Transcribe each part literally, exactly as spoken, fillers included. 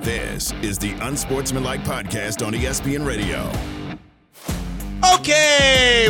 This is the Unsportsmanlike Podcast on E S P N Radio. Okay,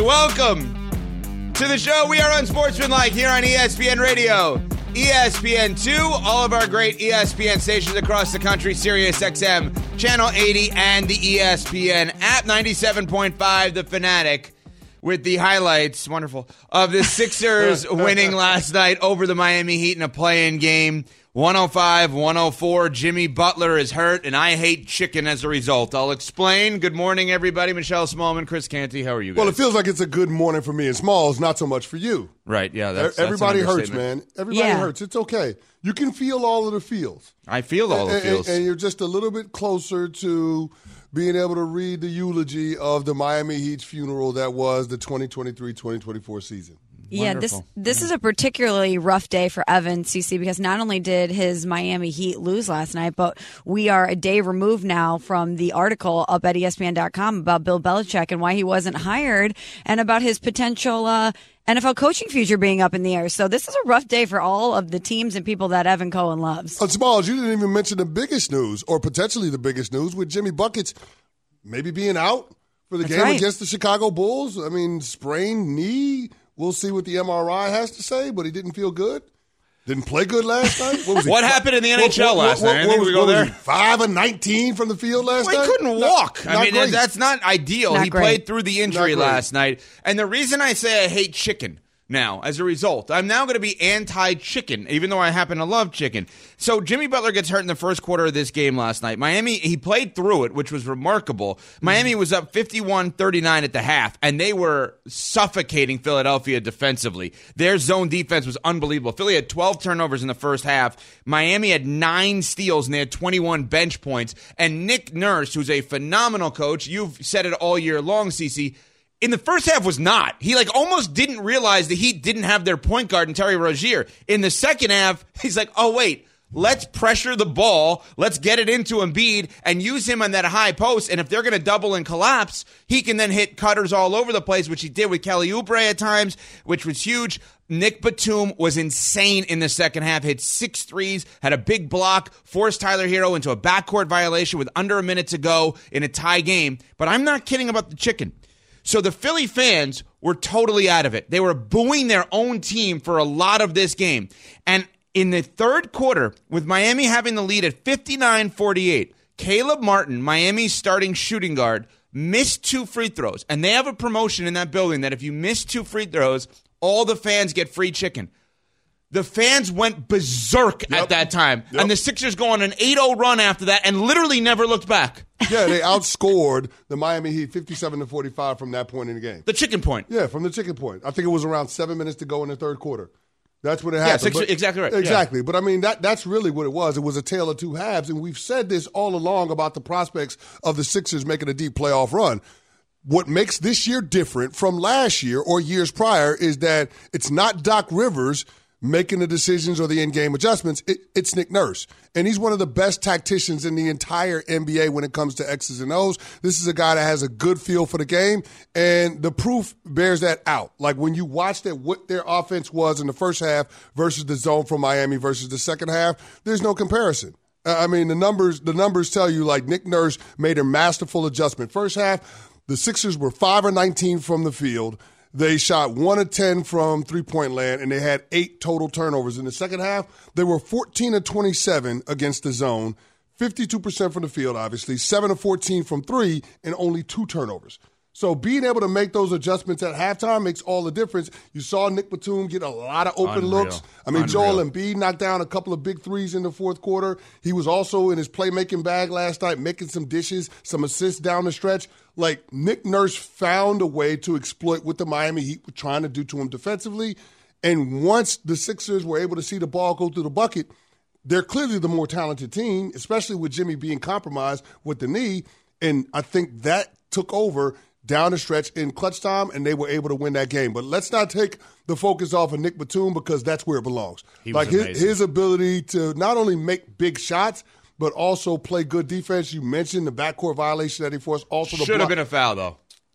welcome to the show. We are Unsportsmanlike here on E S P N Radio, E S P N two, all of our great E S P N stations across the country, Sirius X M, Channel eighty, and the E S P N app, ninety-seven point five, The Fanatic, with the highlights, wonderful, of the Sixers winning last night over the Miami Heat in a play-in game. one oh five one oh four. Jimmy Butler is hurt, and I hate chicken as a result. I'll explain. Good morning, everybody. Michelle Smallman, Chris Canty. How are you guys? Well, it feels like it's a good morning for me. And Smalls, not so much for you. Right, yeah. That's, Everybody that's hurts, man. Everybody yeah. hurts. It's okay. You can feel all of the feels. I feel all and, the feels. And, and you're just a little bit closer to being able to read the eulogy of the Miami Heat's funeral that was the twenty twenty-three twenty twenty-four season. Yeah, Wonderful. this this is a particularly rough day for Evan, C C, because not only did his Miami Heat lose last night, but we are a day removed now from the article up at E S P N dot com about Bill Belichick and why he wasn't hired and about his potential uh, N F L coaching future being up in the air. So this is a rough day for all of the teams and people that Evan Cohen loves. Uh, Smalls, you didn't even mention the biggest news, or potentially the biggest news, with Jimmy Buckets maybe being out for the That's game right. against the Chicago Bulls. I mean, sprained knee. We'll see what the M R I has to say, but he didn't feel good. Didn't play good last night. What, was he? What happened in the N H L what, what, last what, night? What, I think what, we go what there. Was he, five and nineteen from the field last Well, night? he couldn't Not- walk. not I mean, great. that's not ideal. Not he great. played through the injury Not great. last night. And the reason I say I hate chicken now, as a result, I'm now going to be anti-chicken, even though I happen to love chicken. So Jimmy Butler gets hurt in the first quarter of this game last night. Miami, he played through it, which was remarkable. Miami was up fifty-one thirty-nine at the half, and they were suffocating Philadelphia defensively. Their zone defense was unbelievable. Philly had twelve turnovers in the first half. Miami had nine steals, and they had twenty-one bench points. And Nick Nurse, who's a phenomenal coach, you've said it all year long, Cece, in the first half was not. He like almost didn't realize the Heat didn't have their point guard in Terry Rozier. In the second half, he's like, oh, wait, let's pressure the ball. Let's get it into Embiid and use him on that high post. And if they're going to double and collapse, he can then hit cutters all over the place, which he did with Kelly Oubre at times, which was huge. Nick Batum was insane in the second half, hit six threes, had a big block, forced Tyler Hero into a backcourt violation with under a minute to go in a tie game. But I'm not kidding about the chicken. So the Philly fans were totally out of it. They were booing their own team for a lot of this game. And in the third quarter, with Miami having the lead at fifty-nine forty-eight, Caleb Martin, Miami's starting shooting guard, missed two free throws. And they have a promotion in that building that if you miss two free throws, all the fans get free chicken. The fans went berserk Yep. at that time. Yep. And the Sixers go on an eight oh run after that and literally never looked back. Yeah, they outscored the Miami Heat fifty-seven to forty-five from that point in the game. The chicken point. Yeah, from the chicken point. I think it was around seven minutes to go in the third quarter. That's what it Yeah, happened. Sixers, But- exactly right. Yeah. Exactly. But, I mean, that that's really what it was. It was a tale of two halves, and we've said this all along about the prospects of the Sixers making a deep playoff run. What makes this year different from last year or years prior is that it's not Doc Rivers making the decisions or the in-game adjustments. It, it's Nick Nurse. And he's one of the best tacticians in the entire N B A when it comes to X's and O's. This is a guy that has a good feel for the game, and the proof bears that out. Like when you watched it, what their offense was in the first half versus the zone from Miami versus the second half, there's no comparison. I mean, the numbers the numbers tell you, like, Nick Nurse made a masterful adjustment. First half, the Sixers were five or nineteen from the field. They shot one of ten from three-point land, and they had eight total turnovers. In the second half, they were fourteen of twenty-seven against the zone, fifty-two percent from the field, obviously, seven of fourteen from three, and only two turnovers. So being able to make those adjustments at halftime makes all the difference. You saw Nick Batum get a lot of open Unreal. looks. I mean, Unreal. Joel Embiid knocked down a couple of big threes in the fourth quarter. He was also in his playmaking bag last night, making some dishes, some assists down the stretch. Like, Nick Nurse found a way to exploit what the Miami Heat were trying to do to him defensively. And once the Sixers were able to see the ball go through the bucket, they're clearly the more talented team, especially with Jimmy being compromised with the knee. And I think that took over down the stretch in clutch time, and they were able to win that game. But let's not take the focus off of Nick Batum, because that's where it belongs. He was like his, amazing. his ability to not only make big shots, but also play good defense. You mentioned the backcourt violation that he forced. Also, the Should have block. been a foul, though.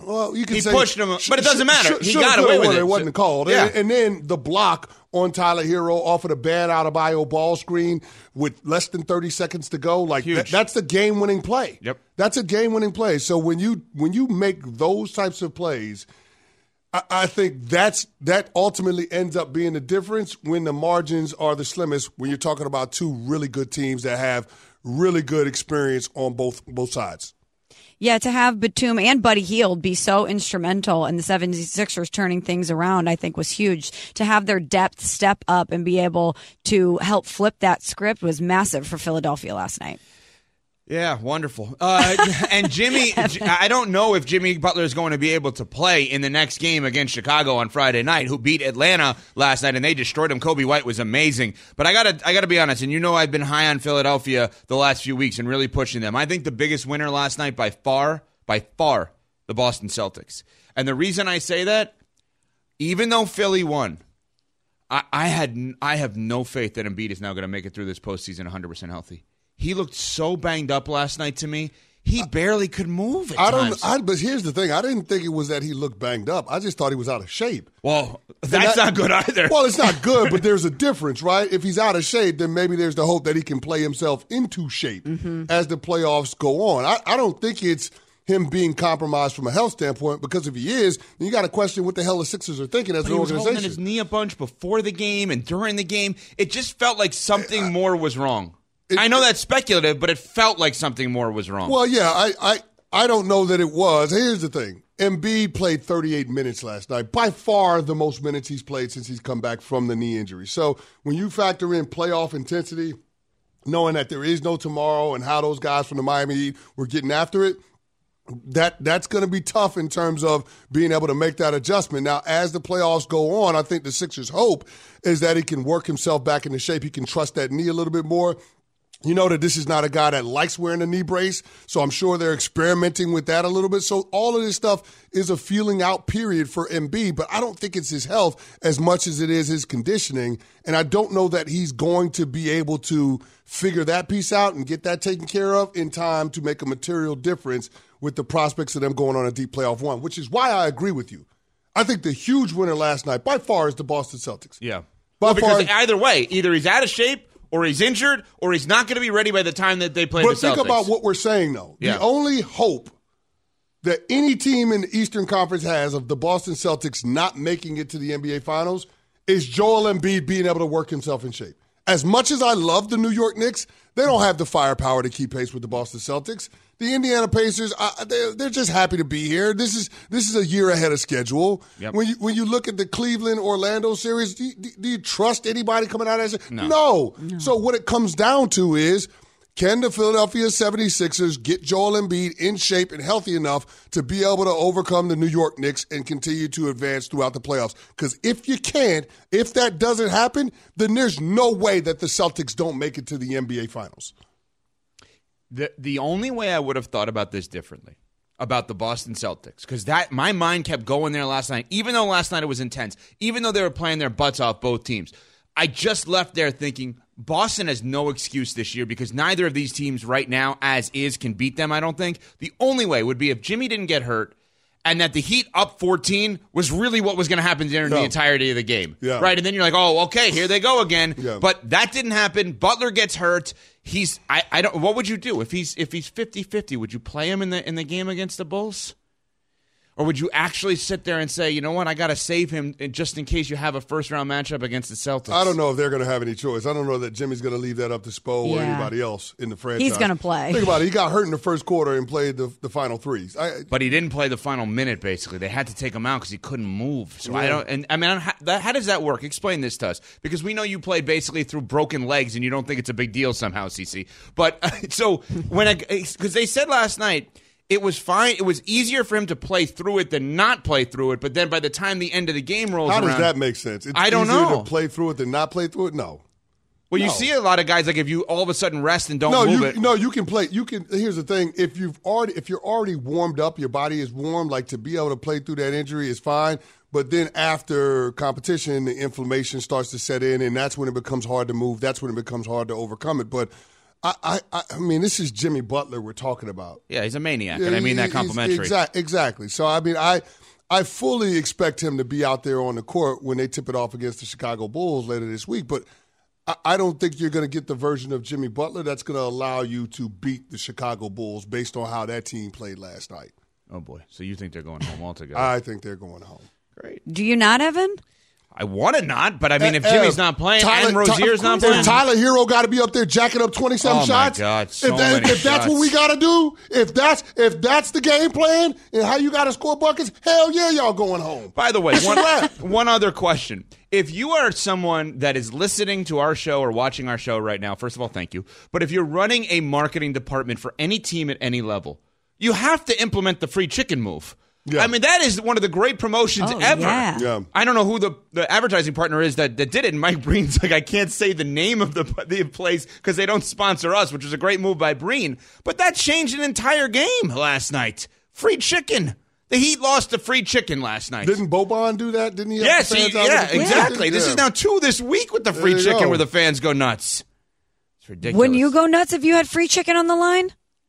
Well, you can he say pushed him, but it doesn't matter. Sh- he sh- got away with it. It wasn't called. Yeah. And, and then the block on Tyler Hero off of the bad out of bio ball screen with less than thirty seconds to go. Like th- that's the game-winning play. Yep, that's a game-winning play. So when you when you make those types of plays, I, I think that's that ultimately ends up being the difference when the margins are the slimmest. When you're talking about two really good teams that have really good experience on both both sides. Yeah, to have Batum and Buddy Hield be so instrumental in the seventy-sixers turning things around, I think was huge. To have their depth step up and be able to help flip that script was massive for Philadelphia last night. Yeah, wonderful. Uh, and Jimmy, I don't know if Jimmy Butler is going to be able to play in the next game against Chicago on Friday night, who beat Atlanta last night, and they destroyed them. Kobe White was amazing. But I gotta, I gotta be honest, and you know I've been high on Philadelphia the last few weeks and really pushing them. I think the biggest winner last night by far, by far, the Boston Celtics. And the reason I say that, even though Philly won, I, I had, I have no faith that Embiid is now going to make it through this postseason one hundred percent healthy. He looked so banged up last night to me. He barely could move at I times. don't. I, but here's the thing: I didn't think it was that he looked banged up. I just thought he was out of shape. Well, that's that, not good either. Well, it's not good, but there's a difference, right? If he's out of shape, then maybe there's the hope that he can play himself into shape mm-hmm. as the playoffs go on. I, I don't think it's him being compromised from a health standpoint, because if he is, then you got to question what the hell the Sixers are thinking as but an he was organization. holding his knee a bunch before the game and during the game. It just felt like something I, more was wrong. It, I know that's speculative, but it felt like something more was wrong. Well, yeah, I, I, I don't know that it was. Here's the thing. Embiid played thirty-eight minutes last night, by far the most minutes he's played since he's come back from the knee injury. So when you factor in playoff intensity, knowing that there is no tomorrow and how those guys from the Miami Heat were getting after it, that that's going to be tough in terms of being able to make that adjustment. Now, as the playoffs go on, I think the Sixers' hope is that he can work himself back into shape. He can trust that knee a little bit more. You know that this is not a guy that likes wearing a knee brace, so I'm sure they're experimenting with that a little bit. So all of this stuff is a feeling out period for Embiid, but I don't think it's his health as much as it is his conditioning, and I don't know that he's going to be able to figure that piece out and get that taken care of in time to make a material difference with the prospects of them going on a deep playoff run, which is why I agree with you. I think the huge winner last night by far is the Boston Celtics. Yeah. By well, because far, either way, either he's out of shape or he's injured, or he's not going to be ready by the time that they play but the Celtics. But think about what we're saying, though. Yeah. The only hope that any team in the Eastern Conference has of the Boston Celtics not making it to the N B A Finals is Joel Embiid being able to work himself in shape. As much as I love the New York Knicks, they don't have the firepower to keep pace with the Boston Celtics. The Indiana Pacers, uh, they're, they're just happy to be here. This is this is a year ahead of schedule. Yep. When you when you look at the Cleveland-Orlando series, do you, do you trust anybody coming out of that? No. No. no. So what it comes down to is, can the Philadelphia seventy-sixers get Joel Embiid in shape and healthy enough to be able to overcome the New York Knicks and continue to advance throughout the playoffs? Because if you can't, if that doesn't happen, then there's no way that the Celtics don't make it to the N B A Finals. The the only way I would have thought about this differently, about the Boston Celtics, because that my mind kept going there last night, even though last night it was intense, even though they were playing their butts off, both teams. I just left there thinking Boston has no excuse this year because neither of these teams right now, as is, can beat them, I don't think. The only way would be if Jimmy didn't get hurt and that the Heat up fourteen was really what was going to happen during no. the entirety of the game. Yeah. Right? And then you're like, oh, okay, here they go again. Yeah. But that didn't happen. Butler gets hurt. He's I, I don't what would you do if he's if he's fifty-fifty? Would you play him in the in the game against the Bulls? Or would you actually sit there and say, you know what, I got to save him just in case you have a first-round matchup against the Celtics? I don't know if they're going to have any choice. I don't know that Jimmy's going to leave that up to Spo yeah. or anybody else in the franchise. He's going to play. Think about it. He got hurt in the first quarter and played the, the final threes. I, but he didn't play the final minute, basically. They had to take him out because he couldn't move. So yeah. I don't – and I mean, how, that, how does that work? Explain this to us. Because we know you play basically through broken legs and you don't think it's a big deal somehow, CeCe. But uh, so when I – because they said last night – it was fine. It was easier for him to play through it than not play through it. But then by the time the end of the game rolls How around, does that make sense? It's I don't easier know. to play through it than not play through it? No. Well, no. you see a lot of guys like if you all of a sudden rest and don't no, move you, it. No, you can play. You can. Here's the thing: if you've already, if you're already warmed up, your body is warm. Like to be able to play through that injury is fine. But then after competition, the inflammation starts to set in, and that's when it becomes hard to move. That's when it becomes hard to overcome it. But I, I, I mean, this is Jimmy Butler we're talking about. Yeah, he's a maniac, and I mean that complimentary. Exactly. Exactly. So, I mean, I I fully expect him to be out there on the court when they tip it off against the Chicago Bulls later this week. But I, I don't think you're going to get the version of Jimmy Butler that's going to allow you to beat the Chicago Bulls based on how that team played last night. Oh, boy. So you think they're going home altogether? I think they're going home. Great. Do you not, Evan? I want to not, but I mean, if Uh, Jimmy's not playing Tyler, and Rozier's Ty- not playing. If Tyler Hero got to be up there jacking up twenty-seven Oh, shots. my God, so if that, many if that's what shots. we got to do, if that's if that's the game plan and how you got to score buckets, hell yeah, y'all going home. By the way, It's a one, wrap. one other question. If you are someone that is listening to our show or watching our show right now, first of all, thank you. But if you're running a marketing department for any team at any level, you have to implement the free chicken move. Yeah. I mean, that is one of the great promotions Oh, ever. yeah. Yeah. I don't know who the, the advertising partner is that, that did it. And Mike Breen's like, I can't say the name of the, the place because they don't sponsor us, which was a great move by Breen. But that changed an entire game last night. Free chicken. The Heat lost to free chicken last night. Didn't Boban do that? Didn't he? Have Yes, the he, fans out yeah, with the free exactly. chicken? This Yeah. is now two this week with the free There you chicken go. where the fans go nuts. It's ridiculous. Wouldn't you go nuts if you had free chicken on the line?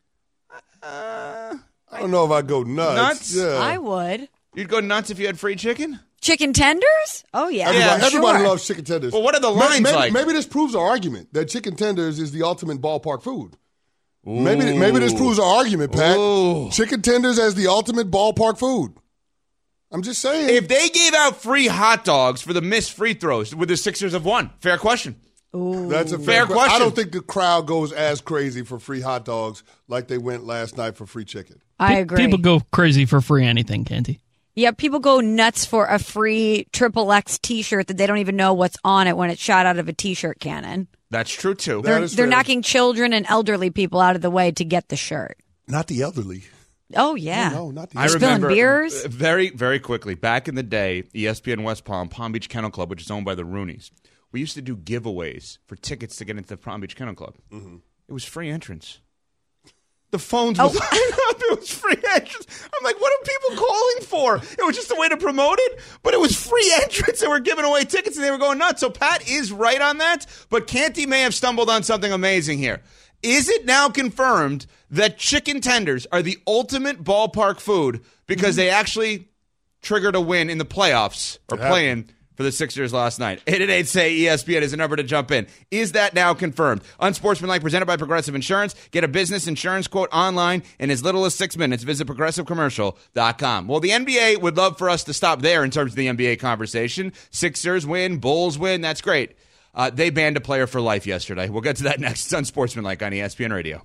Uh, I don't know if I go nuts. Nuts? Yeah. I would. You'd go nuts if you had free chicken? Chicken tenders? Oh, yeah. Everybody, sure. everybody loves chicken tenders. Well, what are the May- lines maybe, like? Maybe this proves our argument that chicken tenders is the ultimate ballpark food. Maybe maybe this proves our argument, Pat. Ooh. Chicken tenders as the ultimate ballpark food. I'm just saying. If they gave out free hot dogs for the missed free throws, would the Sixers have won? Fair question. That's a Fair fair, que- question. I don't think the crowd goes as crazy for free hot dogs like they went last night for free chicken. I Pe- agree. People go crazy for free anything, Canty. Yeah, people go nuts for a free Triple X T-shirt that they don't even know what's on it when it's shot out of a T-shirt cannon. That's true, too. That They're, is they're fair. knocking children and elderly people out of the way to get the shirt. Not the elderly. Oh, yeah. No, not the I elderly. spilling remember beers? uh, very, very quickly, back in the day, E S P N West Palm, Palm Beach Kennel Club, which is owned by the Rooneys, we used to do giveaways for tickets to get into the Palm Beach Kennel Club. Mm-hmm. It was free entrance. The phones Oh. was lined up. It was free entrance. I'm like, what are people calling for? It was just a way to promote it, but it was free entrance. They were giving away tickets and they were going nuts. So Pat is right on that, but Canty may have stumbled on something amazing here. Is it now confirmed that chicken tenders are the ultimate ballpark food because they actually triggered a win in the playoffs or It happened. playing for the Sixers last night? eight eight eight say E S P N is a number to jump in. Is that now confirmed? Unsportsmanlike presented by Progressive Insurance. Get a business insurance quote online in as little as six minutes. Visit progressive commercial dot com. Well, the N B A would love for us to stop there in terms of the N B A conversation. Sixers win, Bulls win. That's great. Uh, they banned a player for life yesterday. We'll get to that next. It's Unsportsmanlike on E S P N Radio.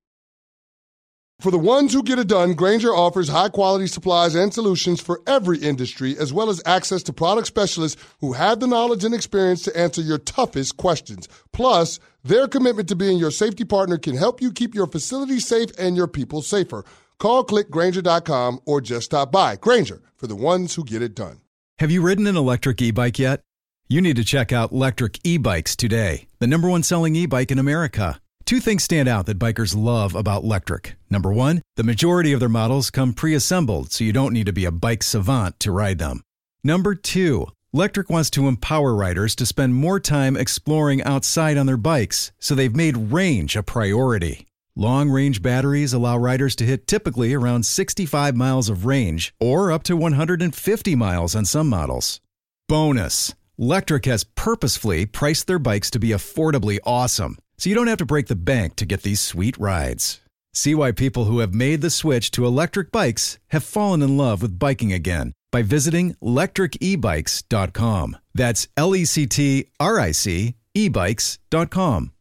For the ones who get it done, Grainger offers high-quality supplies and solutions for every industry, as well as access to product specialists who have the knowledge and experience to answer your toughest questions. Plus, their commitment to being your safety partner can help you keep your facility safe and your people safer. Call click Grainger dot com or just stop by. Grainger, for the ones who get it done. Have you ridden an electric e-bike yet? You need to check out Electric E-Bikes today, the number one selling e-bike in America. Two things stand out that bikers love about Electric. Number one, the majority of their models come pre-assembled, so you don't need to be a bike savant to ride them. Number two, Electric wants to empower riders to spend more time exploring outside on their bikes, so they've made range a priority. Long-range batteries allow riders to hit typically around sixty-five miles of range, or up to one hundred fifty miles on some models. Bonus, Electric has purposefully priced their bikes to be affordably awesome, so you don't have to break the bank to get these sweet rides. See why people who have made the switch to electric bikes have fallen in love with biking again by visiting electric e bikes dot com. That's L E C T R I C e bikes dot com.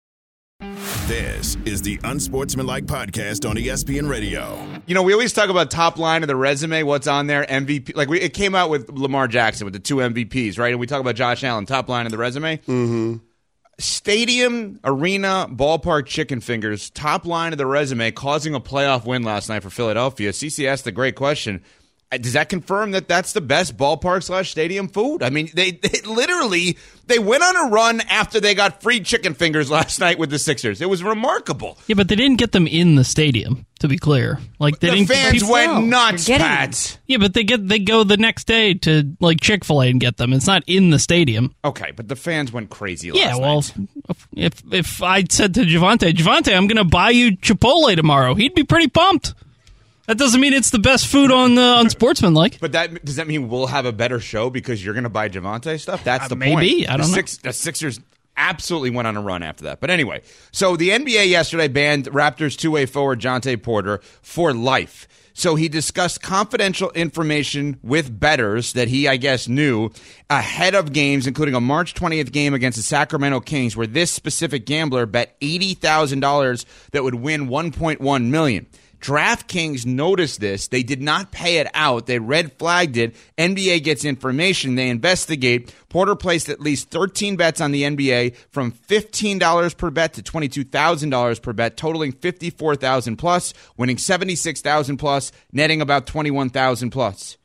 This is the Unsportsmanlike Podcast on E S P N Radio. You know, we always talk about top line of the resume, what's on there, M V P. Like, we, it came out with Lamar Jackson with the two M V Ps, right? And we talk about Josh Allen, top line of the resume. Mm-hmm. Stadium, arena, ballpark chicken fingers, top line of the resume, causing a playoff win last night for Philadelphia. C C asked the great question. does that confirm that that's the best ballpark slash stadium food? I mean, they, they literally they went on a run after they got free chicken fingers last night with the Sixers. It was remarkable. Yeah, but they didn't get them in the stadium. To be clear, like they the didn't. fans people, went no. nuts, Pat. Yeah, but they get they go the next day to like Chick-fil-A and get them. It's not in the stadium. Okay, but the fans went crazy last yeah, well, night. if if I said to Javante, Javante, I'm going to buy you Chipotle tomorrow, he'd be pretty pumped. That doesn't mean it's the best food on uh, on Sportsmanlike. But that does that mean we'll have a better show because you're going to buy Javante stuff? That's uh, the maybe. point. Maybe I don't the know. Six, the Sixers absolutely went on a run after that. But anyway, so the N B A yesterday banned Raptors two-way forward Jontay Porter for life. So he discussed confidential information with bettors that he, I guess, knew ahead of games, including a March twentieth game against the Sacramento Kings, where this specific gambler bet eighty thousand dollars that would win one point one million dollars. DraftKings noticed this. They did not pay it out. They red flagged it. N B A gets information. They investigate. Porter placed at least thirteen bets on the N B A from fifteen dollars per bet to twenty-two thousand dollars per bet, totaling fifty-four thousand dollars plus, winning seventy-six thousand dollars plus, netting about twenty-one thousand dollars plus.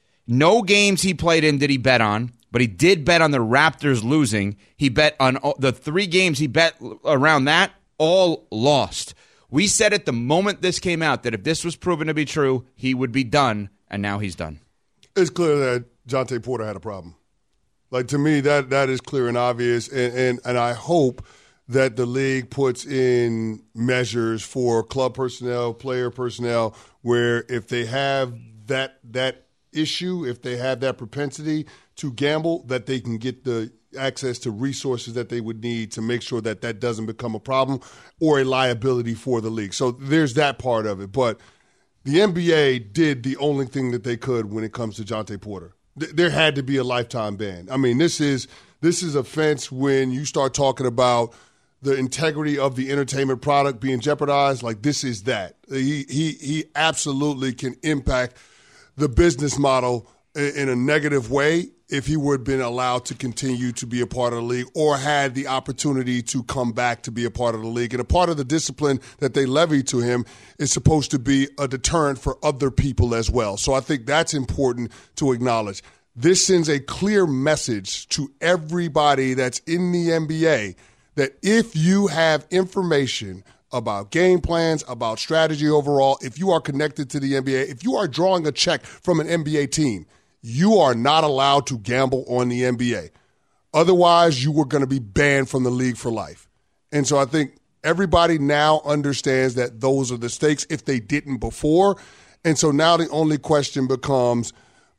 No games he played in did he bet on, but he did bet on the Raptors losing. He bet on all, the three games he bet around that, all lost. We said at the moment this came out that if this was proven to be true, he would be done, and now he's done. It's clear that Jontay Porter had a problem. Like, to me, that that is clear and obvious, and, and, and I hope that the league puts in measures for club personnel, player personnel, where if they have that that issue, if they have that propensity to gamble, that they can get the access to resources that they would need to make sure that that doesn't become a problem or a liability for the league. So there's that part of it. But the N B A did the only thing that they could when it comes to Jontay Porter. Th- there had to be a lifetime ban. I mean, this is this is offense when you start talking about the integrity of the entertainment product being jeopardized. Like, this is that. He he he absolutely can impact the business model in, in a negative way if he would have been allowed to continue to be a part of the league or had the opportunity to come back to be a part of the league. And a part of the discipline that they levy to him is supposed to be a deterrent for other people as well. So I think that's important to acknowledge. This sends a clear message to everybody that's in the N B A that if you have information about game plans, about strategy overall, if you are connected to the N B A, if you are drawing a check from an N B A team, you are not allowed to gamble on the N B A. Otherwise, you were going to be banned from the league for life. And so I think everybody now understands that those are the stakes if they didn't before. And so now the only question becomes,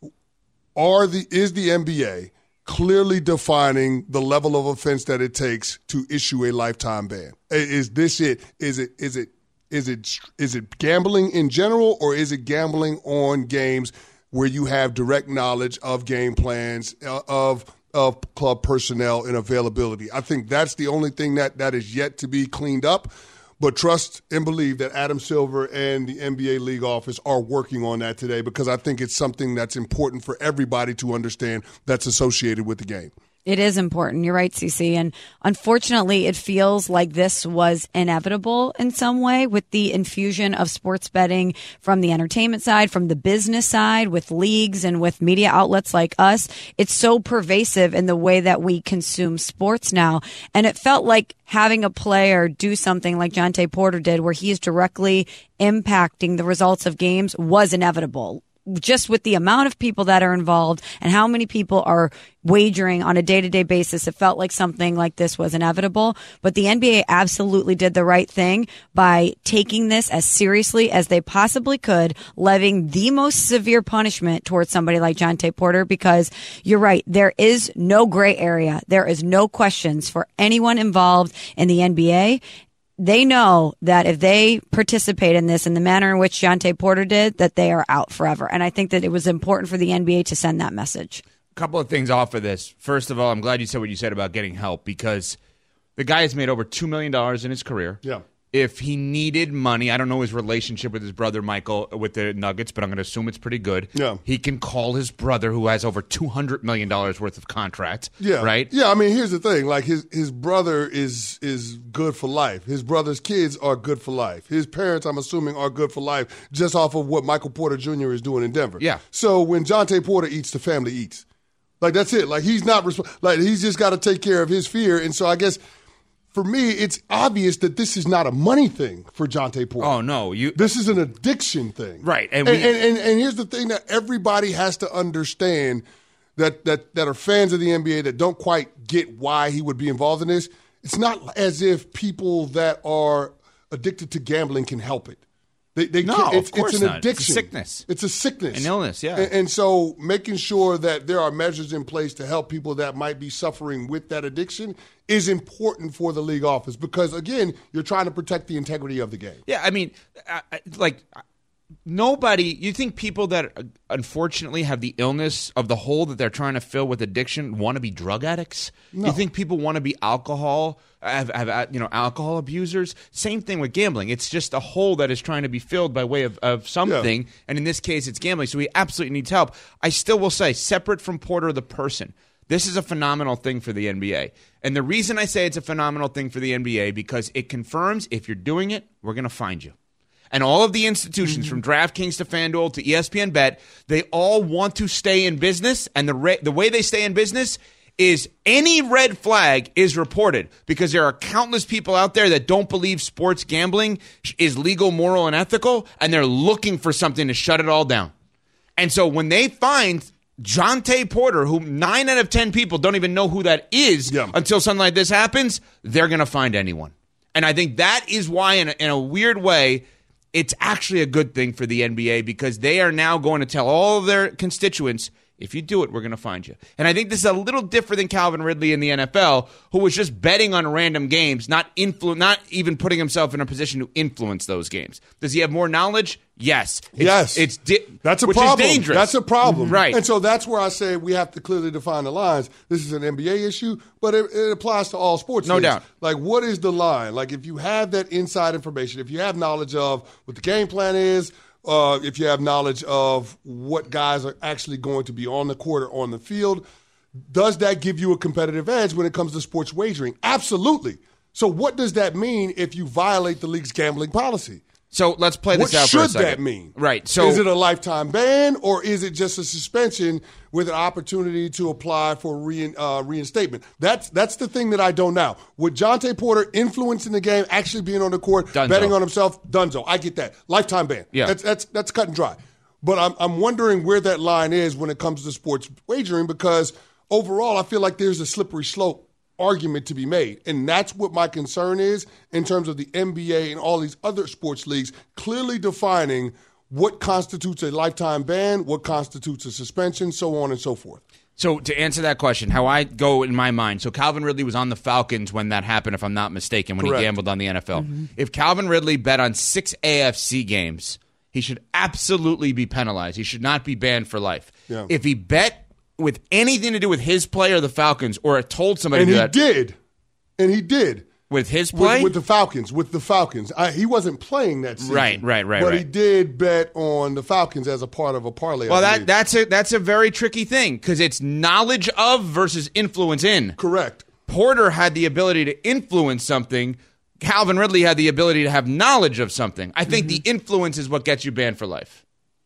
are the is the N B A clearly defining the level of offense that it takes to issue a lifetime ban? Is this it? Is it is it is it is it gambling in general, or is it gambling on games where you have direct knowledge of game plans, uh, of of club personnel and availability? I think that's the only thing that, that is yet to be cleaned up. But trust and believe that Adam Silver and the N B A League office are working on that today, because I think it's something that's important for everybody to understand that's associated with the game. It is important. You're right, Cece. And unfortunately, it feels like this was inevitable in some way with the infusion of sports betting from the entertainment side, from the business side, with leagues and with media outlets like us. It's so pervasive in the way that we consume sports now. And it felt like having a player do something like Jontay Porter did, where he is directly impacting the results of games, was inevitable. Just with the amount of people that are involved and how many people are wagering on a day-to-day basis, it felt like something like this was inevitable. But the N B A absolutely did the right thing by taking this as seriously as they possibly could, levying the most severe punishment towards somebody like Jontay Porter, because you're right, there is no gray area. There is no questions for anyone involved in the N B A. They know that if they participate in this in the manner in which Jontay Porter did, that they are out forever. And I think that it was important for the N B A to send that message. A couple of things off of this. First of all, I'm glad you said what you said about getting help, because the guy has made over two million dollars in his career. Yeah. if he needed money, I don't know his relationship with his brother Michael with the Nuggets, but I'm going to assume it's pretty good. Yeah. He can call his brother, who has over two hundred million dollars worth of contracts. Yeah. Right? Yeah, I mean, here's the thing. Like, his, his brother is is good for life. His brother's kids are good for life. His parents, I'm assuming, are good for life just off of what Michael Porter Junior is doing in Denver. Yeah. So when Jonte Porter eats, the family eats. Like, that's it. Like, he's not resp- – like, he's just got to take care of his fear. And so I guess – for me, it's obvious that this is not a money thing for Jonte Porter. Oh, no. you. This is an addiction thing. Right. And, And, we, and, and, and here's the thing that everybody has to understand that, that, that are fans of the N B A that don't quite get why he would be involved in this. It's not as if people that are addicted to gambling can help it. They, they No, can't, it's, of course it's an not. It's a addiction. sickness. It's a sickness. An illness, yeah. And, and so making sure that there are measures in place to help people that might be suffering with that addiction is important for the league office because, again, you're trying to protect the integrity of the game. yeah, I mean, I, I- like, nobody – you think people that uh, unfortunately have the illness of the hole that they're trying to fill with addiction want to be drug addicts? No. You think people want to be alcohol – have, have uh, you know, alcohol abusers? Same thing with gambling. It's just a hole that is trying to be filled by way of, of something, Yeah. and in this case, it's gambling. So he absolutely needs help. I still will say, separate from Porter the person, this is a phenomenal thing for the N B A. And the reason I say it's a phenomenal thing for the N B A because it confirms if you're doing it, we're going to find you. And all of the institutions, Mm-hmm. from DraftKings to FanDuel to E S P N Bet, they all want to stay in business. And the re- the way they stay in business is any red flag is reported because there are countless people out there that don't believe sports gambling is legal, moral, and ethical, and they're looking for something to shut it all down. And so when they find Jonte Porter, who nine out of ten people don't even know who that is Yeah. until something like this happens, they're going to find anyone. And I think that is why, in a, in a weird way, it's actually a good thing for the N B A because they are now going to tell all of their constituents, if you do it, we're going to find you. And I think this is a little different than Calvin Ridley in the N F L, who was just betting on random games, not influ- not even putting himself in a position to influence those games. Does he have more knowledge? Yes. It's, yes. It's di- that's a which problem. Is dangerous. That's a problem. Right. And so that's where I say we have to clearly define the lines. This is an N B A issue, but it, it applies to all sports No leagues. doubt. Like, what is the line? Like, if you have that inside information, if you have knowledge of what the game plan is, uh, if you have knowledge of what guys are actually going to be on the court or on the field, does that give you a competitive edge when it comes to sports wagering? Absolutely. So what does that mean if you violate the league's gambling policy? So let's play this What out for a should second. that mean? Right. So is it a lifetime ban or is it just a suspension with an opportunity to apply for re, uh, reinstatement? That's that's the thing that I don't know. Would Jonte Porter influencing the game, actually being on the court, Dunzo. betting on himself? Dunzo. I get that. Lifetime ban. Yeah. That's that's that's cut and dry. But I'm I'm wondering where that line is when it comes to sports wagering because overall I feel like there's a slippery slope argument to be made. And that's what my concern is in terms of the N B A and all these other sports leagues clearly defining what constitutes a lifetime ban, what constitutes a suspension, so on and so forth. So to answer that question, how I go in my mind, so Calvin Ridley was on the Falcons when that happened, if I'm not mistaken, when Correct. he gambled on the N F L. Mm-hmm. If Calvin Ridley bet on six A F C games, he should absolutely be penalized. He should not be banned for life. Yeah. If he bet with anything to do with his play or the Falcons, or told somebody And to he do that did. And he did. with his play, With, with the Falcons, with the Falcons. I, he wasn't playing that season. Right, right, right, But right. he did bet on the Falcons as a part of a parlay. well, I that believe. that's a that's a very tricky thing because it's knowledge of versus influence in. Correct. Porter had the ability to influence something. Calvin Ridley had the ability to have knowledge of something. I think Mm-hmm. the influence is what gets you banned for life.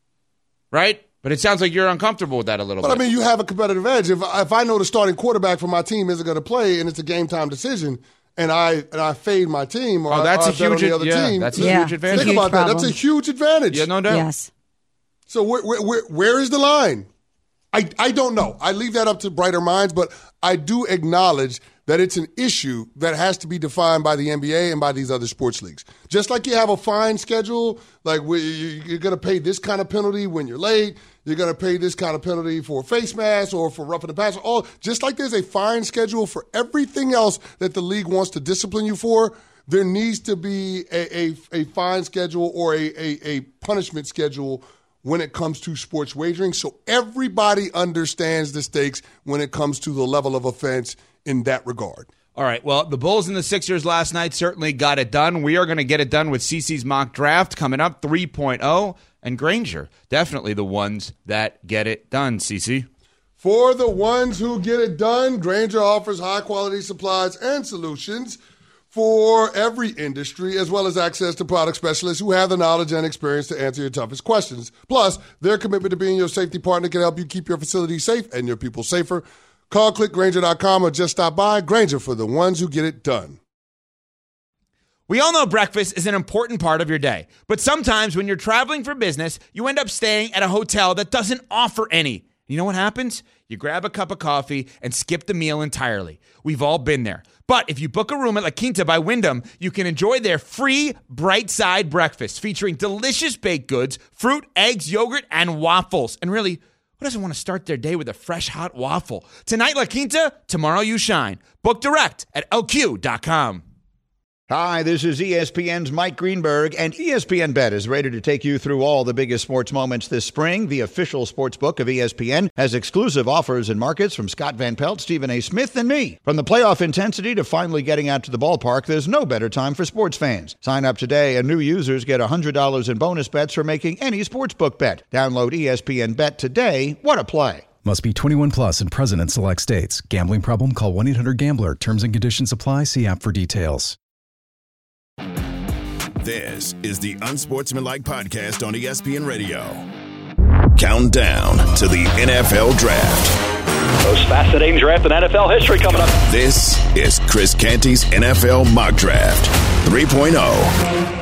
Right? But it sounds like you're uncomfortable with that a little But bit. I mean, you have a competitive edge. If if I know the starting quarterback for my team isn't going to play and it's a game time decision, and I and I fade my team, or Oh, that's I, a I bet on huge- the other yeah, team, that's a Yeah. huge advantage. think Huge about that. That's a problem. huge advantage. Yeah, no doubt. Yes. So where, where, where, where is the line? I, I don't know. I leave that up to brighter minds, but I do acknowledge that it's an issue that has to be defined by the N B A and by these other sports leagues. Just like you have a fine schedule, like where you- you're going to pay this kind of penalty when you're late, you're going to pay this kind of penalty for face mask or for roughing the passer. All just like there's a fine schedule for everything else that the league wants to discipline you for. There needs to be a, a, a fine schedule or a, a, a punishment schedule when it comes to sports wagering, so everybody understands the stakes when it comes to the level of offense in that regard. All right, well, the Bulls and the Sixers last night certainly got it done. We are going to get it done with CeCe's mock draft coming up three point oh, and Granger, definitely the ones that get it done, CeCe. For the ones who get it done, Granger offers high-quality supplies and solutions for every industry, as well as access to product specialists who have the knowledge and experience to answer your toughest questions. Plus, their commitment to being your safety partner can help you keep your facility safe and your people safer. Call click Granger dot com or just stop by. Granger, for the ones who get it done. We all know breakfast is an important part of your day, but sometimes when you're traveling for business, you end up staying at a hotel that doesn't offer any. You know what happens? You grab a cup of coffee and skip the meal entirely. We've all been there. But if you book a room at La Quinta by Wyndham, you can enjoy their free Bright Side breakfast featuring delicious baked goods, fruit, eggs, yogurt, and waffles. And really, who doesn't want to start their day with a fresh, hot waffle? Tonight, La Quinta, tomorrow you shine. Book direct at L Q dot com. Hi, this is E S P N's Mike Greenberg, and E S P N Bet is ready to take you through all the biggest sports moments this spring. The official sports book of E S P N has exclusive offers and markets from Scott Van Pelt, Stephen A. Smith, and me. From the playoff intensity to finally getting out to the ballpark, there's no better time for sports fans. Sign up today, and new users get one hundred dollars in bonus bets for making any sportsbook bet. Download E S P N Bet today. What a play. Must be twenty-one plus and present in select states. Gambling problem? Call one eight hundred gambler. Terms and conditions apply. See app for details. This is the Unsportsmanlike Podcast on E S P N Radio. Countdown to the N F L Draft. Most fascinating draft in N F L history coming up. This is Chris Canty's N F L Mock Draft three point oh.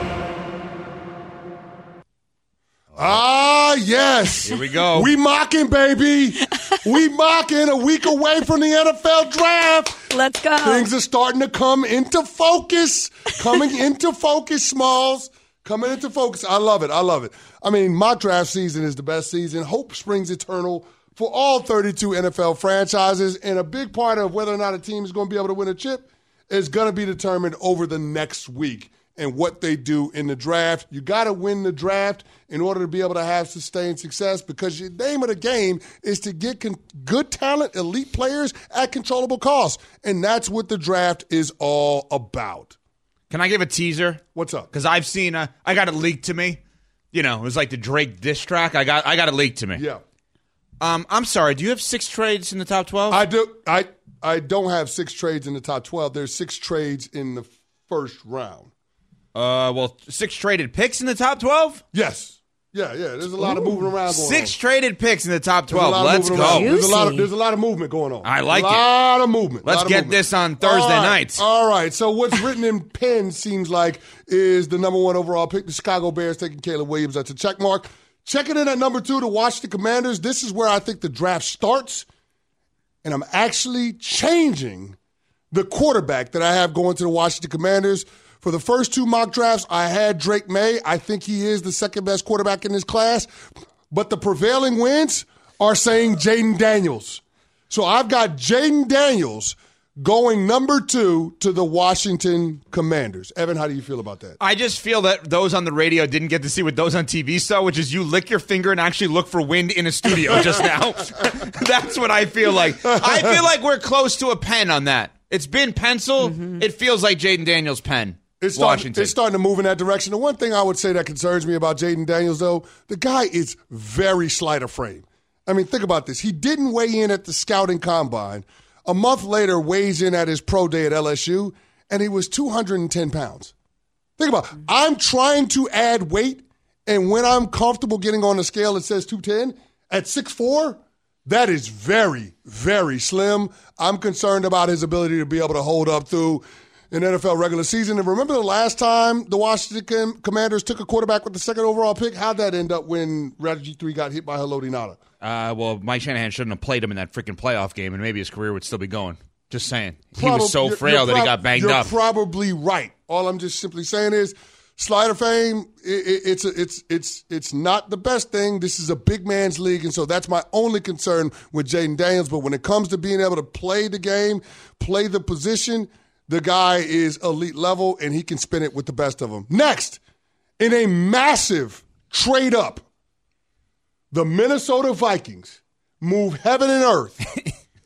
Ah, yes. Here we go. We mocking, baby. We mocking a week away from the N F L Draft. Let's go. Things are starting to come into focus. Coming into focus, Smalls. Coming into focus. I love it. I love it. I mean, mock draft season is the best season. Hope springs eternal for all thirty-two N F L franchises. And a big part of whether or not a team is going to be able to win a chip is going to be determined over the next week and what they do in the draft. You got to win the draft in order to be able to have sustained success, because the name of the game is to get con- good talent, elite players at controllable costs. And that's what the draft is all about. Can I give a teaser? What's up? Because I've seen, a, I got it leaked to me. You know, it was like the Drake diss track. I got I got it leaked to me. Yeah. Um, I'm sorry, do you have six trades in the top twelve? I do. I, I don't have six trades in the top twelve. There's six trades in the first round. Uh, well, six traded picks in the top twelve? Yes. Yeah, yeah. There's a lot Ooh. of moving around going Six on. traded picks in the top twelve. Let's go. There's a, lot of, there's a lot of movement going on. I like it. A it. lot of movement. Let's of get movement. this on Thursday All right. night. All right. So what's written in pen seems like is the number one overall pick. The Chicago Bears taking Caleb Williams. That's a check mark. Checking in at number two, the Washington Commanders. This is where I think the draft starts. And I'm actually changing the quarterback that I have going to the Washington Commanders. For the first two mock drafts, I had Drake May. I think he is the second best quarterback in this class. But the prevailing winds are saying Jaden Daniels. So I've got Jaden Daniels going number two to the Washington Commanders. Evan, how do you feel about that? I just feel that those on the radio didn't get to see what those on T V saw, which is you lick your finger and actually look for wind in a studio just now. That's what I feel like. I feel like we're close to a pen on that. It's been pencil. Mm-hmm. It feels like Jaden Daniels' pen. It's starting, Washington. it's starting to move in that direction. The one thing I would say that concerns me about Jaden Daniels, though, the guy is very slight of frame. I mean, think about this. He didn't weigh in at the scouting combine. A month later, weighs in at his pro day at L S U, and he was two hundred ten pounds. Think about it. I'm trying to add weight, and when I'm comfortable getting on the scale, it says two ten. At six foot four, that is very, very slim. I'm concerned about his ability to be able to hold up through an N F L regular season. And remember the last time the Washington Commanders took a quarterback with the second overall pick? How'd that end up when Reggie three got hit by Haloti Ngata? Uh, well, Mike Shanahan shouldn't have played him in that freaking playoff game, and maybe his career would still be going. Just saying. He Probably, was so you're, frail you're that prob- he got banged you're up. You're probably right. All I'm just simply saying is, slider fame, it, it, it's, a, it's, it's, it's not the best thing. This is a big man's league, and so that's my only concern with Jaden Daniels. But when it comes to being able to play the game, play the position, the guy is elite level, and he can spin it with the best of them. Next, in a massive trade up, the Minnesota Vikings move heaven and earth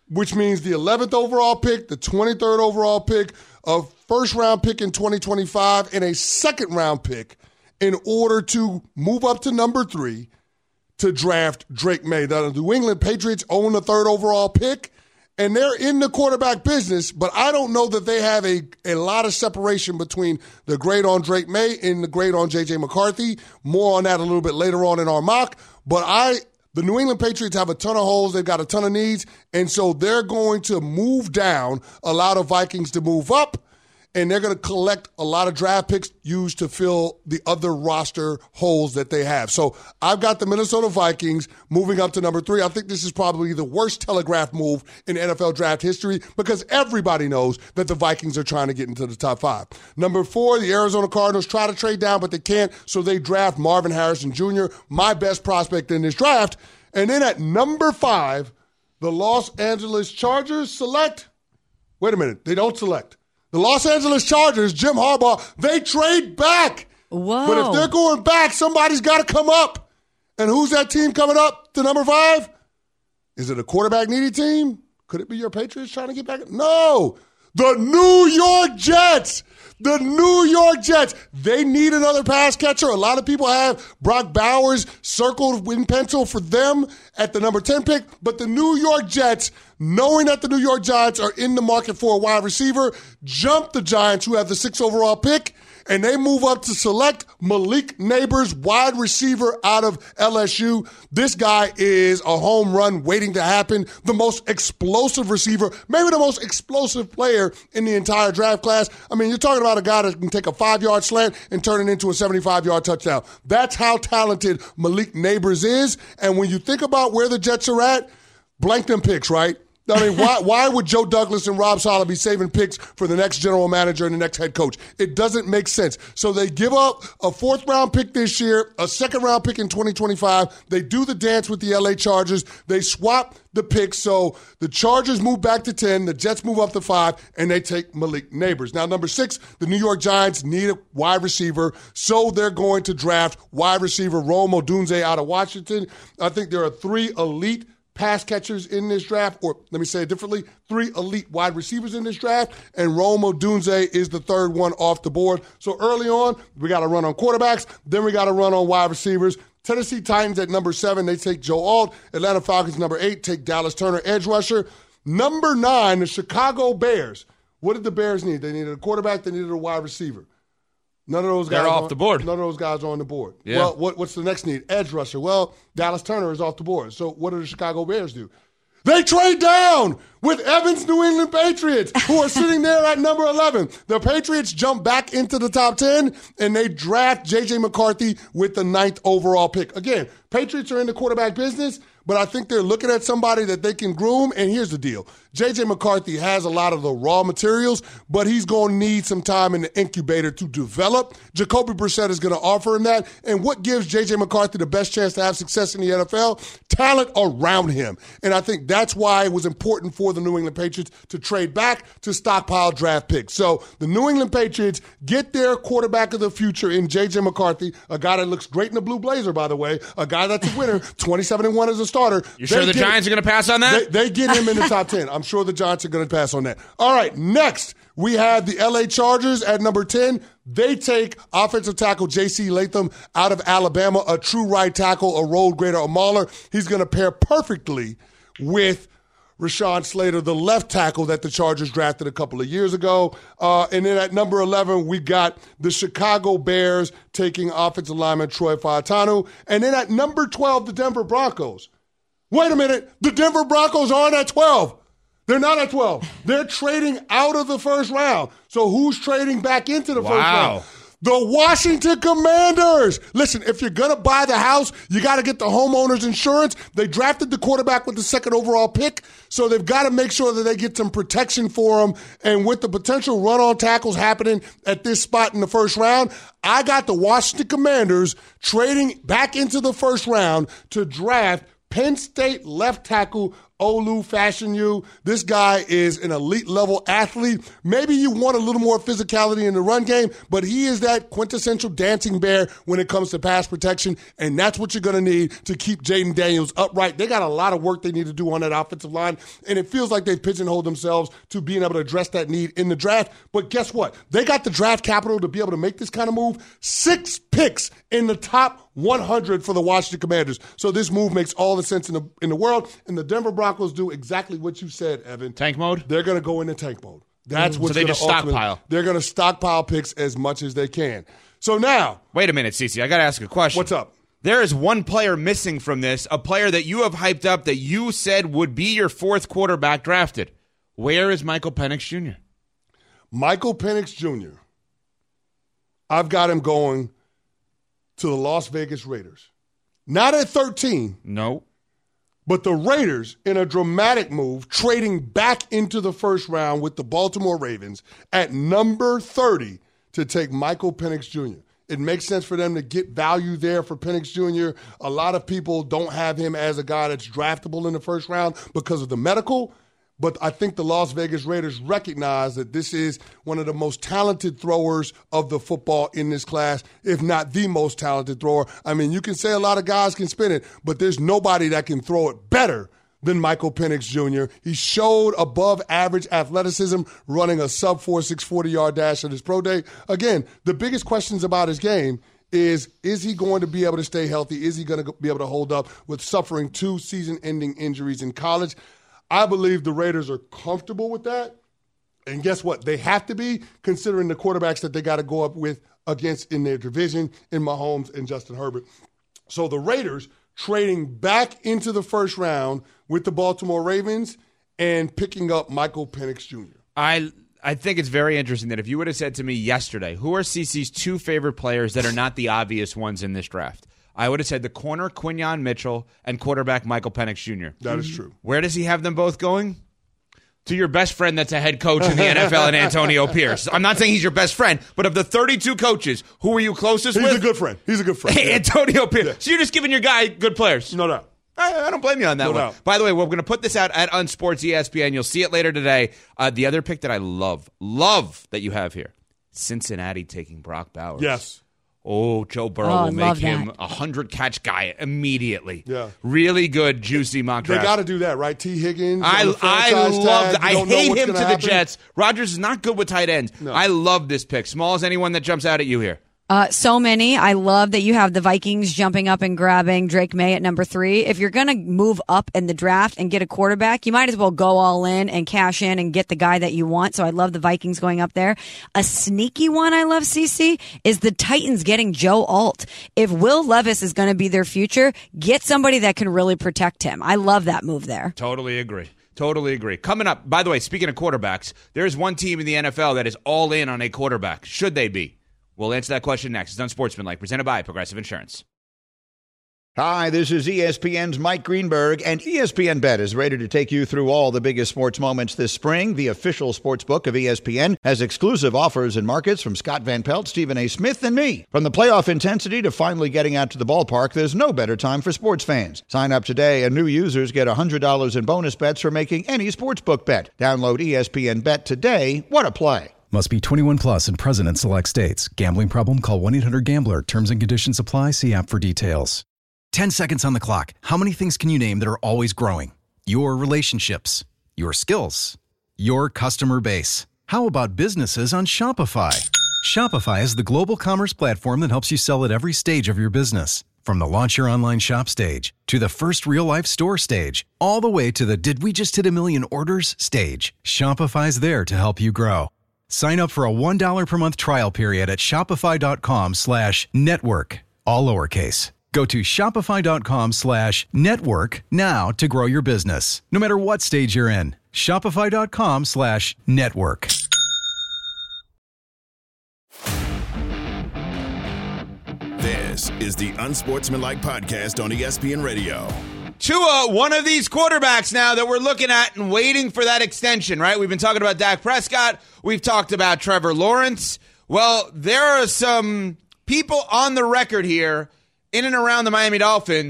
which means the eleventh overall pick, the twenty-third overall pick, a first-round pick in twenty twenty-five, and a second-round pick in order to move up to number three to draft Drake May. The New England Patriots own the third overall pick, and they're in the quarterback business, but I don't know that they have a, a lot of separation between the grade on Drake May and the grade on J J. McCarthy. More on that a little bit later on in our mock. But I, the New England Patriots have a ton of holes. They've got a ton of needs, and so they're going to move down, allow the Vikings to move up, and they're going to collect a lot of draft picks used to fill the other roster holes that they have. So I've got the Minnesota Vikings moving up to number three. I think this is probably the worst telegraph move in N F L draft history because everybody knows that the Vikings are trying to get into the top five. Number four, the Arizona Cardinals try to trade down, but they can't, so they draft Marvin Harrison Junior, my best prospect in this draft. And then at number five, the Los Angeles Chargers select. Wait a minute, they don't select. The Los Angeles Chargers, Jim Harbaugh, they trade back. Whoa. But if they're going back, somebody's got to come up. And who's that team coming up to number five? Is it a quarterback-needy team? Could it be your Patriots trying to get back? No. The New York Jets. The New York Jets. They need another pass catcher. A lot of people have Brock Bowers circled in pencil for them at the number ten pick. But the New York Jets, knowing that the New York Giants are in the market for a wide receiver, jump the Giants, who have the sixth overall pick, and they move up to select Malik Neighbors, wide receiver out of L S U. This guy is a home run waiting to happen, the most explosive receiver, maybe the most explosive player in the entire draft class. I mean, you're talking about a guy that can take a five-yard slant and turn it into a seventy-five-yard touchdown. That's how talented Malik Neighbors is. And when you think about where the Jets are at, blank them picks, right? I mean, why why would Joe Douglas and Rob Saleh be saving picks for the next general manager and the next head coach? It doesn't make sense. So they give up a fourth-round pick this year, a second-round pick in twenty twenty-five. They do the dance with the L A Chargers. They swap the picks. So the Chargers move back to ten, the Jets move up to five, and they take Malik Neighbors. Now, number six, the New York Giants need a wide receiver, so they're going to draft wide receiver Rome Odunze out of Washington. I think there are three elite pass catchers in this draft, or let me say it differently, three elite wide receivers in this draft, and Rome Odunze is the third one off the board. So early on, we got to run on quarterbacks, then we got to run on wide receivers. Tennessee Titans at number seven, they take Joe Alt. Atlanta Falcons, number eight, take Dallas Turner, edge rusher. Number nine, the Chicago Bears. What did the Bears need? They needed a quarterback, they needed a wide receiver. None of those guys They're off on, the board. None of those guys are on the board. Yeah. Well, what, what's the next need? Edge rusher. Well, Dallas Turner is off the board. So what do the Chicago Bears do? They trade down with Evans' New England Patriots, who are sitting there at number eleven. The Patriots jump back into the top ten, and they draft J J. McCarthy with the ninth overall pick. Again, Patriots are in the quarterback business, but I think they're looking at somebody that they can groom. And here's the deal. J J. McCarthy has a lot of the raw materials, but he's going to need some time in the incubator to develop. Jacoby Brissett is going to offer him that. And what gives J J. McCarthy the best chance to have success in the N F L? Talent around him. And I think that's why it was important for the New England Patriots to trade back to stockpile draft picks. So the New England Patriots get their quarterback of the future in J J. McCarthy, a guy that looks great in the blue blazer, by the way, a guy that's a winner, twenty-seven and one as a starter. You sure They the get- Giants are going to pass on that? They, they get him in the top ten. I'm sure the Giants are going to pass on that. All right, next, we have the L A Chargers at number ten. They take offensive tackle J C. Latham out of Alabama, a true right tackle, a road grader, a mauler. He's going to pair perfectly with Rashawn Slater, the left tackle that the Chargers drafted a couple of years ago. Uh, and then at number eleven, we got the Chicago Bears taking offensive lineman Troy Fautanu. And then at number twelve, the Denver Broncos. Wait a minute, the Denver Broncos aren't at twelve. They're not at twelve. They're trading out of the first round. So who's trading back into the Wow. first round? The Washington Commanders. Listen, if you're going to buy the house, you got to get the homeowner's insurance. They drafted the quarterback with the second overall pick, so they've got to make sure that they get some protection for him. And with the potential run-on tackles happening at this spot in the first round, I got the Washington Commanders trading back into the first round to draft Penn State left tackle Olu fashion you. This guy is an elite level athlete. Maybe you want a little more physicality in the run game, but he is that quintessential dancing bear when it comes to pass protection, and that's what you're going to need to keep Jaden Daniels upright. They got a lot of work they need to do on that offensive line, and it feels like they've pigeonholed themselves to being able to address that need in the draft. But guess what? They got the draft capital to be able to make this kind of move. Six picks in the top one hundred for the Washington Commanders. So this move makes all the sense in the in the world, and the Denver Broncos do exactly what you said, Evan. Tank mode? They're going to go into tank mode. That's what's so they gonna just stockpile. They're going to stockpile picks as much as they can. So now, wait a minute, Cece. I got to ask a question. What's up? There is one player missing from this, a player that you have hyped up that you said would be your fourth quarterback drafted. Where is Michael Penix Junior? Michael Penix Junior I've got him going to the Las Vegas Raiders. Not at thirteen. No. But the Raiders, in a dramatic move, trading back into the first round with the Baltimore Ravens at number thirty to take Michael Penix Junior It makes sense for them to get value there for Penix Junior A lot of people don't have him as a guy that's draftable in the first round because of the medical. But I think the Las Vegas Raiders recognize that this is one of the most talented throwers of the football in this class, if not the most talented thrower. I mean, you can say a lot of guys can spin it, but there's nobody that can throw it better than Michael Penix Junior He showed above average athleticism, running a sub four six forty-yard dash at his pro day. Again, the biggest questions about his game is, is he going to be able to stay healthy? Is he going to be able to hold up with suffering two season-ending injuries in college? I believe the Raiders are comfortable with that. And guess what? They have to be, considering the quarterbacks that they got to go up with against in their division, in Mahomes and Justin Herbert. So the Raiders trading back into the first round with the Baltimore Ravens and picking up Michael Penix Junior I I think it's very interesting that if you would have said to me yesterday, who are CeCe's two favorite players that are not the obvious ones in this draft? I would have said the corner, Quinyon Mitchell, and quarterback, Michael Penix Junior That is true. Where does he have them both going? To your best friend that's a head coach in the N F L and Antonio Pierce. I'm not saying he's your best friend, but of the thirty-two coaches, who are you closest He's with? He's a good friend. He's a good friend. Hey, yeah. Antonio Pierce. Yeah. So you're just giving your guy good players. No doubt. I, I don't blame you on that no one. Doubt. By the way, we're going to put this out at Unsports E S P N. You'll see it later today. Uh, the other pick that I love, love that you have here, Cincinnati taking Brock Bowers. Yes. Oh, Joe Burrow Oh, will make love him that. a hundred-catch guy immediately. Yeah. Really good, juicy mock They draft. got to do that, right? T. Higgins. I, on the I franchise love tag. that. You I don't know hate what's him to gonna the happen. Jets. Rodgers is not good with tight ends. No. I love this pick. Smalls, anyone that jumps out at you here? Uh, so many. I love that you have the Vikings jumping up and grabbing Drake May at number three. If you're going to move up in the draft and get a quarterback, you might as well go all in and cash in and get the guy that you want. So I love the Vikings going up there. A sneaky one I love, CeCe, is the Titans getting Joe Alt. If Will Levis is going to be their future, get somebody that can really protect him. I love that move there. Totally agree. Totally agree. Coming up, by the way, speaking of quarterbacks, there's one team in the N F L that is all in on a quarterback. Should they be? We'll answer that question next. It's Unsportsmanlike, presented by Progressive Insurance. Hi, this is E S P N's Mike Greenberg, and E S P N Bet is ready to take you through all the biggest sports moments this spring. The official sports book of E S P N has exclusive offers and markets from Scott Van Pelt, Stephen A. Smith, and me. From the playoff intensity to finally getting out to the ballpark, there's no better time for sports fans. Sign up today, and new users get one hundred dollars in bonus bets for making any sportsbook bet. Download E S P N Bet today. What a play. Must be twenty-one plus and present in select states. Gambling problem? Call one eight hundred gambler. Terms and conditions apply. See app for details. ten seconds on the clock. How many things can you name that are always growing? Your relationships, your skills, your customer base. How about businesses on Shopify? Shopify is the global commerce platform that helps you sell at every stage of your business. From the launch your online shop stage to the first real-life store stage, all the way to the did we just hit a million orders stage. Shopify's there to help you grow. Sign up for a one dollar per month trial period at shopify.com slash network, all lowercase. Go to shopify.com slash network now to grow your business, no matter what stage you're in. Shopify.com slash network. This is the Unsportsmanlike Podcast on E S P N Radio. Tua, one of these quarterbacks now that we're looking at and waiting for that extension, right? We've been talking about Dak Prescott. We've talked about Trevor Lawrence. Well, there are some people on the record here in and around the Miami Dolphins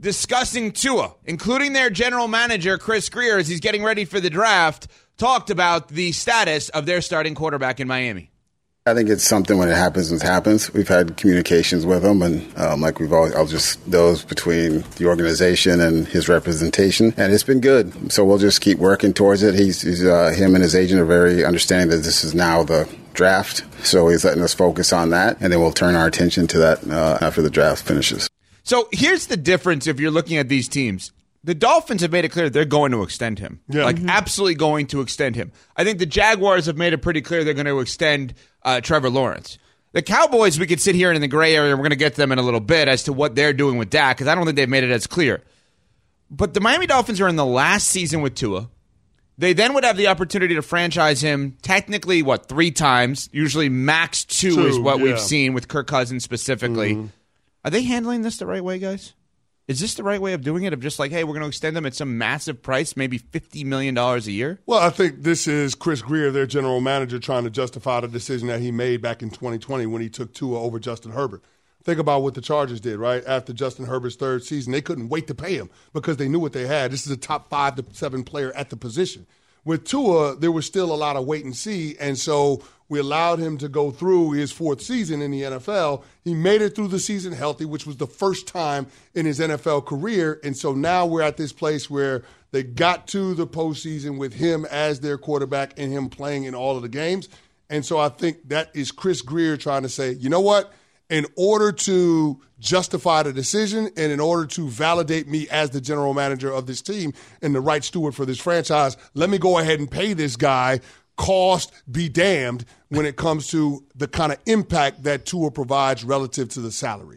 discussing Tua, including their general manager, Chris Grier, as he's getting ready for the draft, talked about the status of their starting quarterback in Miami. I think it's something when it happens, it happens. We've had communications with him, and um, like we've always, I'll just those between the organization and his representation, and it's been good. So we'll just keep working towards it. He's, he's uh, him and his agent are very understanding that this is now the draft, so he's letting us focus on that, and then we'll turn our attention to that uh, after the draft finishes. So here's the difference if you're looking at these teams. The Dolphins have made it clear they're going to extend him. Yeah. Like, mm-hmm. absolutely going to extend him. I think the Jaguars have made it pretty clear they're going to extend uh, Trevor Lawrence. The Cowboys, we could sit here in the gray area, and we're going to get to them in a little bit as to what they're doing with Dak, because I don't think they've made it as clear. But the Miami Dolphins are in the last season with Tua. They then would have the opportunity to franchise him technically, what, three times? Usually max two, two is what yeah. we've seen with Kirk Cousins specifically. Mm-hmm. Are they handling this the right way, guys? Is this the right way of doing it, of just like, hey, we're going to extend them at some massive price, maybe fifty million dollars a year? Well, I think this is Chris Grier, their general manager, trying to justify the decision that he made back in twenty twenty when he took Tua over Justin Herbert. Think about what the Chargers did, right? After Justin Herbert's third season, they couldn't wait to pay him because they knew what they had. This is a top five to seven player at the position. With Tua, there was still a lot of wait and see, and so we allowed him to go through his fourth season in the N F L. He made it through the season healthy, which was the first time in his N F L career, and so now we're at this place where they got to the postseason with him as their quarterback and him playing in all of the games. And so I think that is Chris Grier trying to say, you know what? In order to justify the decision and in order to validate me as the general manager of this team and the right steward for this franchise, let me go ahead and pay this guy, cost be damned, when it comes to the kind of impact that Tua provides relative to the salary.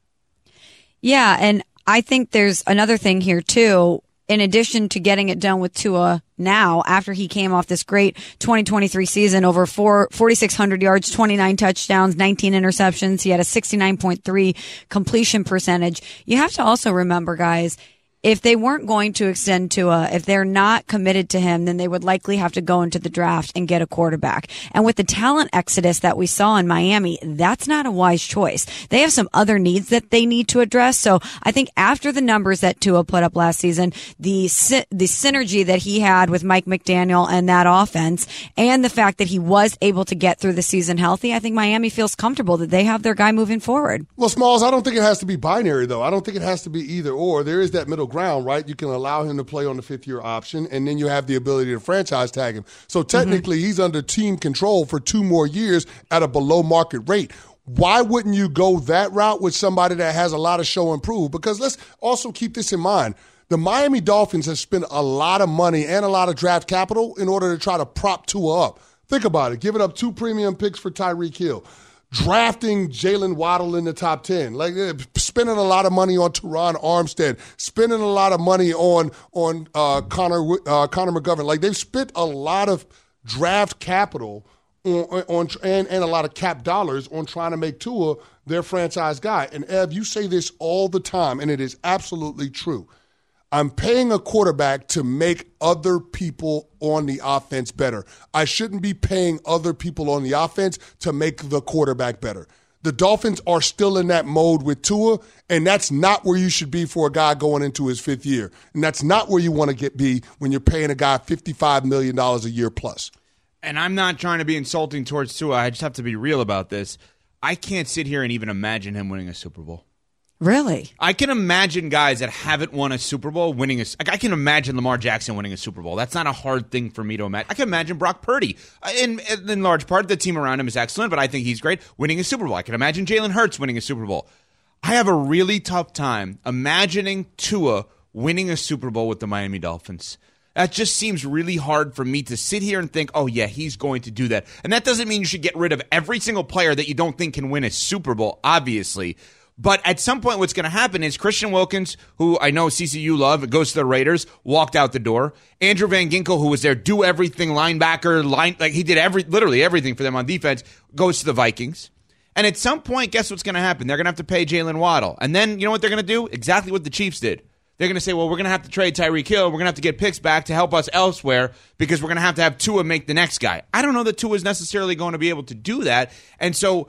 Yeah, and I think there's another thing here, too. In addition to getting it done with Tua now, after he came off this great twenty twenty-three season, over four, forty-six hundred yards, twenty-nine touchdowns, nineteen interceptions. He had a sixty-nine point three completion percentage. You have to also remember, guys, if they weren't going to extend Tua, if they're not committed to him, then they would likely have to go into the draft and get a quarterback. And with the talent exodus that we saw in Miami, that's not a wise choice. They have some other needs that they need to address. So I think after the numbers that Tua put up last season, the the synergy that he had with Mike McDaniel and that offense, and the fact that he was able to get through the season healthy, I think Miami feels comfortable that they have their guy moving forward. Well, Smalls, I don't think it has to be binary, though. I don't think it has to be either or. There is that middle ground, right? You can allow him to play on the fifth-year option, and then you have the ability to franchise tag him. So technically, mm-hmm. he's under team control for two more years at a below-market rate. Why wouldn't you go that route with somebody that has a lot of show and prove? Because let's also keep this in mind. The Miami Dolphins have spent a lot of money and a lot of draft capital in order to try to prop Tua up. Think about it. Giving up two premium picks for Tyreek Hill. Drafting Jalen Waddle in the top ten, like spending a lot of money on Teron Armstead, spending a lot of money on on uh, Connor uh, Connor McGovern. Like they've spent a lot of draft capital on, on and, and a lot of cap dollars on trying to make Tua their franchise guy. And Ev, you say this all the time, and it is absolutely true. I'm paying a quarterback to make other people on the offense better. I shouldn't be paying other people on the offense to make the quarterback better. The Dolphins are still in that mode with Tua, and that's not where you should be for a guy going into his fifth year. And that's not where you want to get be when you're paying a guy fifty-five million dollars a year plus. And I'm not trying to be insulting towards Tua. I just have to be real about this. I can't sit here and even imagine him winning a Super Bowl. Really? I can imagine guys that haven't won a Super Bowl winning a like I can imagine Lamar Jackson winning a Super Bowl. That's not a hard thing for me to imagine. I can imagine Brock Purdy. In, in large part, the team around him is excellent, but I think he's great, winning a Super Bowl. I can imagine Jalen Hurts winning a Super Bowl. I have a really tough time imagining Tua winning a Super Bowl with the Miami Dolphins. That just seems really hard for me to sit here and think, oh, yeah, he's going to do that. And that doesn't mean you should get rid of every single player that you don't think can win a Super Bowl, obviously. But at some point, what's going to happen is Christian Wilkins, who I know C C U love, goes to the Raiders, walked out the door. Andrew Van Ginkel, who was their do-everything linebacker, line like he did every literally everything for them on defense, goes to the Vikings. And at some point, guess what's going to happen? They're going to have to pay Jalen Waddle. And then, you know what they're going to do? Exactly what the Chiefs did. They're going to say, well, we're going to have to trade Tyreek Hill. We're going to have to get picks back to help us elsewhere because we're going to have to have Tua make the next guy. I don't know that Tua is necessarily going to be able to do that. And so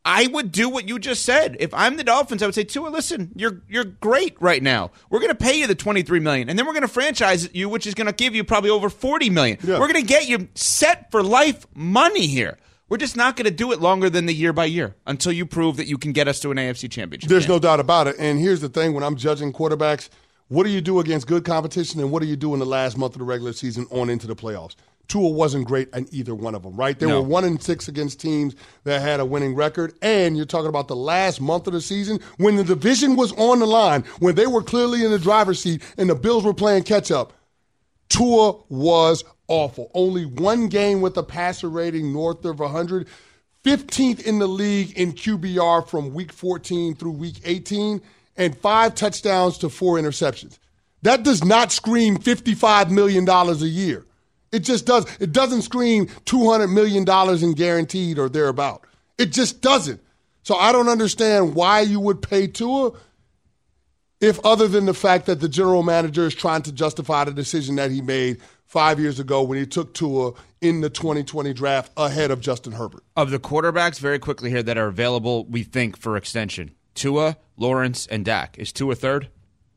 I would do what you just said. If I'm the Dolphins, I would say, Tua, listen, you're you're great right now. We're going to pay you the twenty-three million dollars, and then we're going to franchise you, which is going to give you probably over forty million dollars. Yeah. We're going to get you set for life money here. We're just not going to do it longer than the year by year until you prove that you can get us to an A F C championship. There's game. no doubt about it. And here's the thing, when I'm judging quarterbacks, what do you do against good competition, and what do you do in the last month of the regular season on into the playoffs? Tua wasn't great in either one of them, right? They no. were one and six against teams that had a winning record, and you're talking about the last month of the season when the division was on the line, when they were clearly in the driver's seat and the Bills were playing catch-up. Tua was awful. Only one game with a passer rating north of one hundred, fifteenth in the league in Q B R from week fourteen through week eighteen, and five touchdowns to four interceptions. That does not scream fifty-five million dollars a year. It just does. It doesn't scream two hundred million dollars in guaranteed or thereabout. It just doesn't. So I don't understand why you would pay Tua if other than the fact that the general manager is trying to justify the decision that he made five years ago when he took Tua in the twenty twenty draft ahead of Justin Herbert. Of the quarterbacks, very quickly here, that are available, we think, for extension, Tua, Lawrence, and Dak. Is Tua third?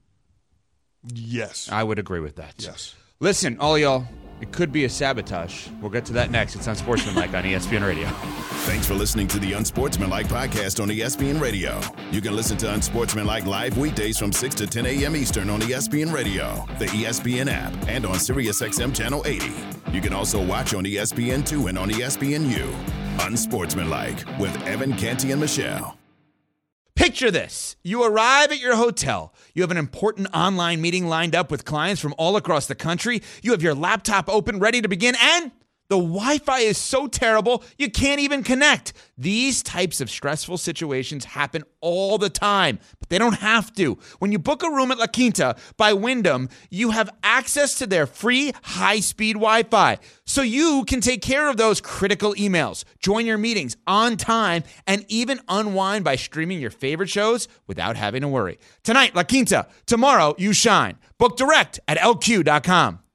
Yes. I would agree with that. Yes. Listen, all y'all, it could be a sabotage. We'll get to that next. It's Unsportsmanlike on E S P N Radio. Thanks for listening to the Unsportsmanlike podcast on E S P N Radio. You can listen to Unsportsmanlike live weekdays from six to ten a.m. Eastern on E S P N Radio, the E S P N app, and on SiriusXM Channel eighty. You can also watch on E S P N two and on E S P N U. Unsportsmanlike with Evan, Canty, and Michelle. Picture this. You arrive at your hotel. You have an important online meeting lined up with clients from all across the country. You have your laptop open, ready to begin, and the Wi-Fi is so terrible, you can't even connect. These types of stressful situations happen all the time, but they don't have to. When you book a room at La Quinta by Wyndham, you have access to their free high-speed Wi-Fi, so you can take care of those critical emails, join your meetings on time, and even unwind by streaming your favorite shows without having to worry. Tonight, La Quinta. Tomorrow, you shine. Book direct at L Q dot com.